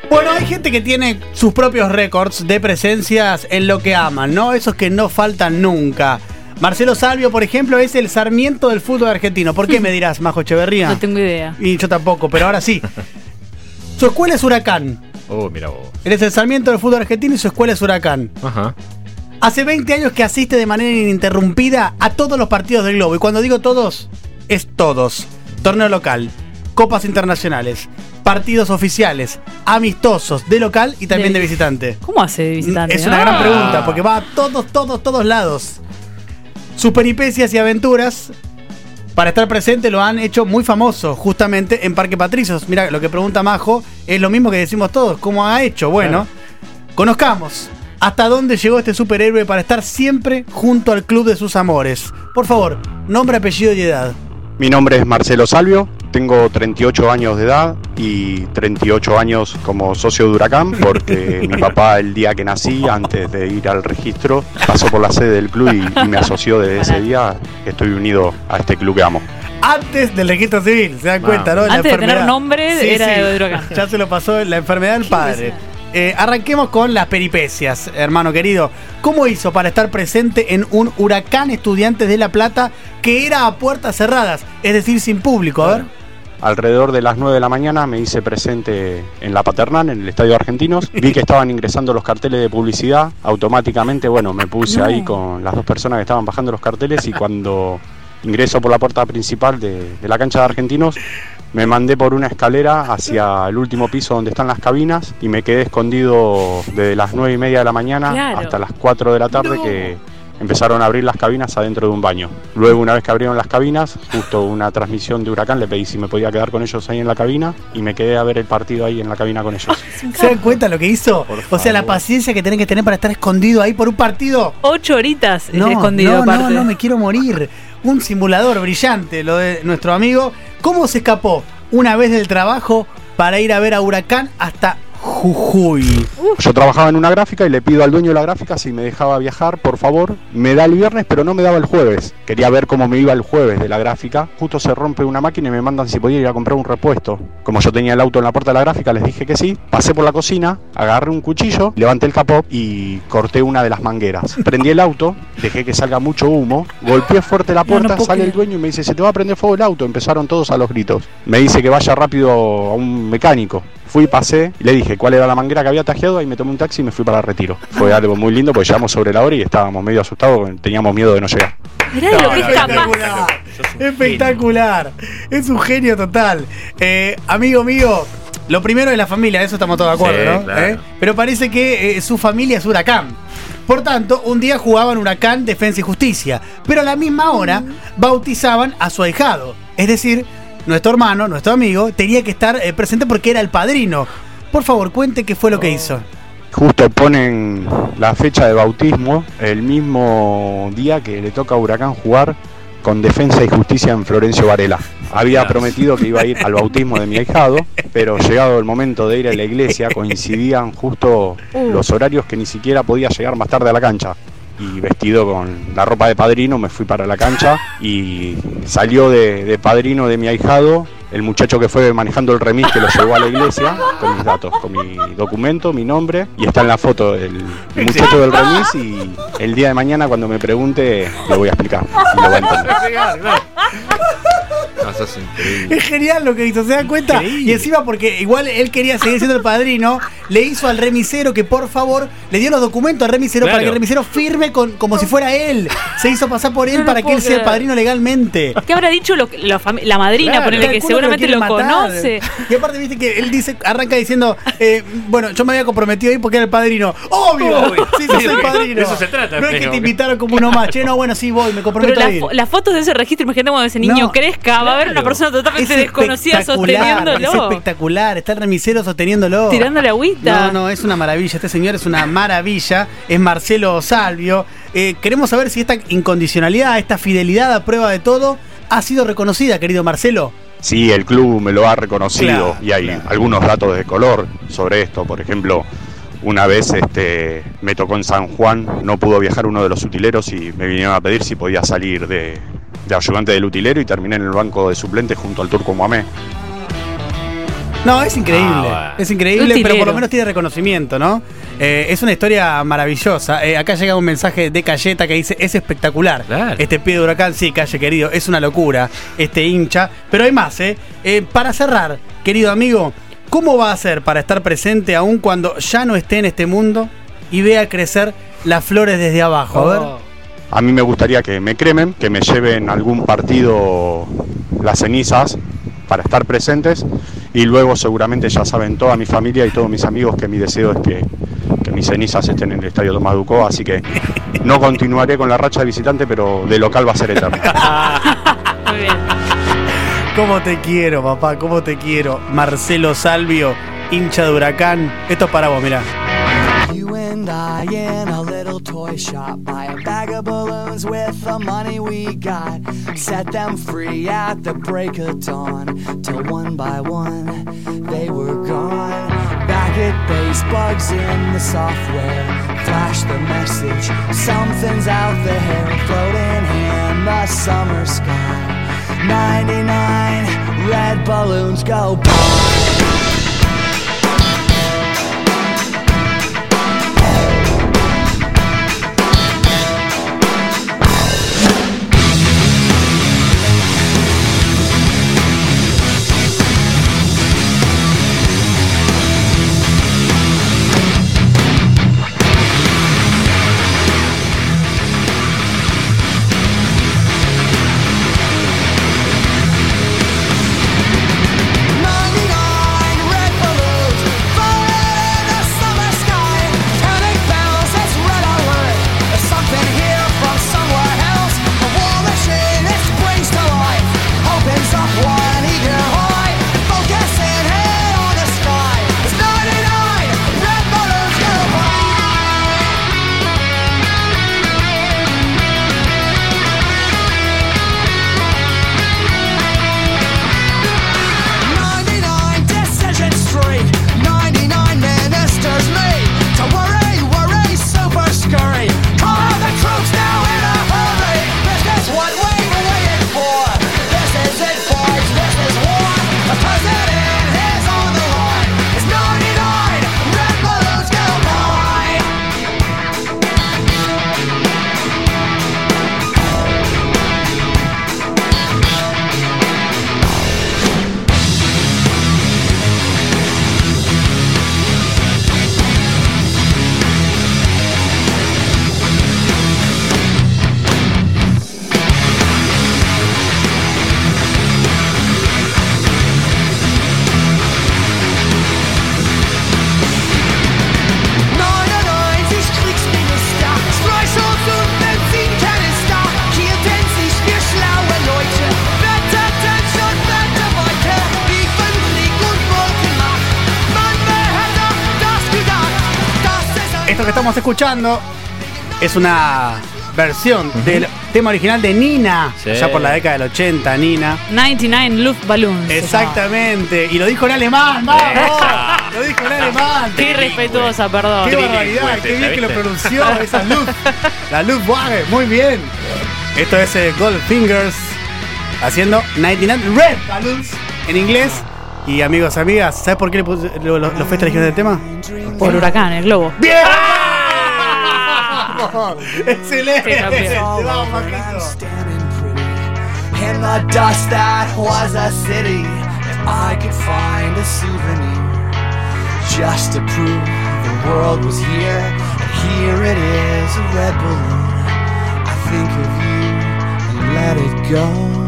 Bueno, hay gente que tiene sus propios récords de presencias en lo que aman, ¿no? Esos que no faltan nunca. Marcelo Salvio, por ejemplo, es el Sarmiento del fútbol argentino. ¿Por qué me dirás, Majo Echeverría? No tengo idea. Y yo tampoco, pero ahora sí. Su escuela es Huracán. Oh, mira vos. Él es el Sarmiento del fútbol argentino y su escuela es Huracán. Ajá. Hace 20 años que asiste de manera ininterrumpida a todos los partidos del globo. Y cuando digo todos, es todos. Torneo local, copas internacionales, partidos oficiales, amistosos, de local y también de visitante. ¿Cómo hace de visitante? Es una gran pregunta, porque va a todos lados. Sus peripecias y aventuras, para estar presente, lo han hecho muy famoso, justamente en Parque Patricios. Mira, lo que pregunta Majo es lo mismo que decimos todos. ¿Cómo ha hecho? Bueno, conozcamos hasta dónde llegó este superhéroe para estar siempre junto al club de sus amores. Por favor, nombre, apellido y edad. Mi nombre es Marcelo Salvio, tengo 38 años de edad y 38 años como socio de Huracán, porque mi papá el día que nací, antes de ir al registro, pasó por la sede del club y me asoció desde ese día. Estoy unido a este club que amo. Antes del registro civil, se dan cuenta, ¿no? Antes de tener nombre, era de Huracán. Ya se lo pasó la enfermedad del padre. Arranquemos con las peripecias, hermano querido. ¿Cómo hizo para estar presente en un Huracán Estudiantes de La Plata que era a puertas cerradas, es decir, sin público? A ver. Alrededor de las 9 de la mañana me hice presente en la Paternal, en el Estadio Argentinos. Vi que estaban ingresando los carteles de publicidad. Automáticamente, bueno, me puse ahí con las dos personas que estaban bajando los carteles y cuando ingreso por la puerta principal de la cancha de Argentinos, me mandé por una escalera hacia el último piso donde están las cabinas y me quedé escondido desde las 9:30 de la mañana hasta las 4 de la tarde que empezaron a abrir las cabinas adentro de un baño. Luego, una vez que abrieron las cabinas, justo una transmisión de Huracán, le pedí si me podía quedar con ellos ahí en la cabina y me quedé a ver el partido ahí en la cabina con ellos. ¿Se dan cuenta lo que hizo? O sea, la paciencia que tenés que tener para estar escondido ahí por un partido. 8 horitas escondido. No, me quiero morir. Un simulador brillante, lo de nuestro amigo. ¿Cómo se escapó una vez del trabajo para ir a ver a Huracán hasta Jujuy? Yo trabajaba en una gráfica y le pido al dueño de la gráfica si me dejaba viajar, por favor. Me da el viernes, pero no me daba el jueves. Quería ver cómo me iba el jueves de la gráfica. Justo se rompe una máquina y me mandan si podía ir a comprar un repuesto. Como yo tenía el auto en la puerta de la gráfica, les dije que sí. Pasé por la cocina, agarré un cuchillo, levanté el capó y corté una de las mangueras. Prendí el auto, dejé que salga mucho humo, golpeé fuerte la puerta, sale el dueño y me dice: se te va a prender fuego el auto. Empezaron todos a los gritos. Me dice que vaya rápido a un mecánico. Fui, pasé y le dije cuál era la manguera que había tajeado y me tomé un taxi y me fui para Retiro. Fue algo muy lindo porque llegamos sobre la hora y estábamos medio asustados, teníamos miedo de no llegar. Mirá de lo que es capaz. Espectacular. Es un genio total. Amigo mío, lo primero es la familia, de eso estamos todos de acuerdo, sí, ¿no? Claro. Pero parece que su familia es Huracán. Por tanto, un día jugaban Huracán, Defensa y Justicia, pero a la misma hora bautizaban a su ahijado. Es decir, nuestro hermano, nuestro amigo, tenía que estar presente porque era el padrino. Por favor, cuente qué fue lo que hizo. Justo ponen la fecha de bautismo el mismo día que le toca a Huracán jugar con Defensa y Justicia en Florencio Varela. Había prometido que iba a ir al bautismo de mi ahijado, pero llegado el momento de ir a la iglesia coincidían justo los horarios que ni siquiera podía llegar más tarde a la cancha. Y vestido con la ropa de padrino me fui para la cancha y salió de padrino de mi ahijado el muchacho que fue manejando el remis que lo llevó a la iglesia con mis datos, con mi documento, mi nombre, y está en la foto el muchacho del remis y el día de mañana cuando me pregunte le voy a explicar y lo va a entender. Eso es increíble. Es genial lo que hizo, ¿se dan cuenta? Increíble. Y encima porque igual él quería seguir siendo el padrino, le hizo al remisero que por favor le dio los documentos al remisero para que el remisero firme como si fuera él. Se hizo pasar por él para que él sea el padrino legalmente. ¿Qué habrá dicho la madrina? Ponele que seguramente lo conoce. Y aparte viste que él dice, arranca diciendo, bueno, yo me había comprometido ahí porque era el padrino. ¡Obvio! Sí, sos el padrino. De eso se trata. No es que te invitaron como uno más. Che, no, bueno, sí voy, me comprometo a ir. Pero las fotos de ese registro, imagínate cuando ese niño crezca, va a haber una persona totalmente desconocida sosteniéndolo. Es espectacular, está el remisero sosteniéndolo. Tirándole agüita. No, es una maravilla. Este señor es una maravilla. Es Marcelo Salvio. Queremos saber si esta incondicionalidad, esta fidelidad a prueba de todo, ha sido reconocida, querido Marcelo. Sí, el club me lo ha reconocido y hay algunos datos de color sobre esto. Por ejemplo, una vez me tocó en San Juan, no pudo viajar uno de los utileros y me vinieron a pedir si podía salir de ayudante del utilero y terminé en el banco de suplentes junto al Turco Mohamed. No, es increíble. Bueno. Es increíble, Utilero. pero por lo menos tiene reconocimiento, ¿no? Es una historia maravillosa. Acá llega un mensaje de Cayeta que dice: es espectacular. Claro. Este pibe de Huracán, sí, Calle querido, es una locura. Este hincha. Pero hay más, para cerrar, querido amigo, ¿cómo va a hacer para estar presente aún cuando ya no esté en este mundo y vea crecer las flores desde abajo? A ver. A mí me gustaría que me cremen, que me lleven a algún partido las cenizas para estar presentes, y luego seguramente ya saben toda mi familia y todos mis amigos que mi deseo es que mis cenizas estén en el Estadio Tomás Ducó, así que no continuaré con la racha de visitante, pero de local va a ser eterno. Muy bien. ¿Cómo te quiero, papá? ¿Cómo te quiero? Marcelo Salvio, hincha de Huracán. Esto es para vos, mirá. You and I in a little toy shop, buy a bag of balloons with the money we got, set them free at the break of dawn, till one by one they were gone. Back at base, bugs in the software, flash the message, something's out there, floating in the summer sky. 99 red balloons go by. Esto que estamos escuchando es una versión del tema original de Nina, Sí. ya por la década del 80, Nina. 99 Luftballons. Exactamente, y lo dijo en alemán, vamos. Lo dijo en alemán. Qué irrespetuosa, perdón. Qué barbaridad, qué bien que lo pronunció esa Luft. La Luftwaffe, muy bien. Esto es Goldfingers haciendo 99 Red Balloons en inglés. Y amigos, amigas, ¿sabes por qué los fuiste eligiendo del tema? Por Huracán, el globo. ¡Bien! ¡Excelente! Sí, campeón. Vamos, Majito. In the dust that was a city, if I could find a souvenir just to prove the world was here, and here it is, a red balloon. I think of you and let it go.